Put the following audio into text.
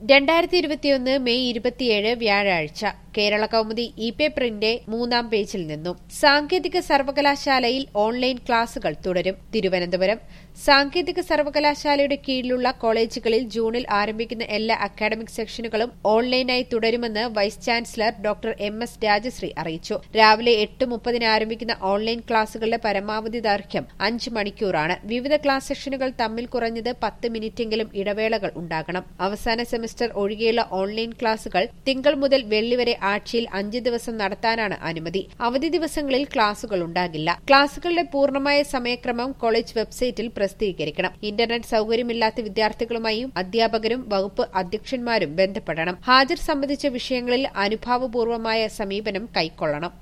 2021 May 27 വ്യാഴാഴ്ച കേരള കൗമുദി ഇ-പേപ്പറിന്റെ 3-ാം പേജിൽ നിന്നും സാങ്കേതിക സർവകലാശാലയിൽ ഓൺലൈൻ ക്ലാസുകൾ തുടരും. തിരുവനന്തപുരം സാങ്കേതിക സർവകലാശാലയുടെ കീഴിലുള്ള കോളേജുകളിൽ ജൂണിൽ ആരംഭിക്കുന്ന എല്ലാ അക്കാഡമിക് സെക്ഷനുകളും ഓൺലൈനായി തുടരുമെന്ന് vice chancellor doctor M S. Rajashree അറിയിച്ചു. രാവിലെ 8:30 ആരംഭിക്കുന്ന ഓൺലൈൻ ക്ലാസുകളുടെ പരമാവധി ദൈർഘ്യം 5 മണിക്കൂറാണ്. വിവിധ ക്ലാസ് സെഷനുകൾ തമ്മിൽ കുറഞ്ഞത് 10 മിനിറ്റെങ്കിലും ഇടവേളകൾ ഉണ്ടാകണം. അവസാന സെമസ്റ്റർ ഒഴികെയുള്ള ഓൺലൈൻ ക്ലാസുകൾ തിങ്കൾ മുതൽ വെള്ളി വരെ ആഴ്ചയിൽ 5 ദിവസം നടത്താനാണ് അനുമതി. അവധി ദിവസങ്ങളിൽ ക്ലാസുകൾ ഉണ്ടാകില്ല. ക്ലാസുകളുടെ പൂർണ്ണമായ സമയക്രമം കോളേജ് വെബ്സൈറ്റിൽ പ്രസിദ്ധീകരിക്കണം. ഇന്റർനെറ്റ് സൌകര്യമില്ലാത്ത വിദ്യാർത്ഥികളുമായും അധ്യാപകരും വകുപ്പ് അധ്യക്ഷന്മാരും ബന്ധപ്പെടണം. ഹാജർ സംബന്ധിച്ച വിഷയങ്ങളിൽ അനുഭാവപൂർവമായ സമീപനം കൈക്കൊള്ളണം.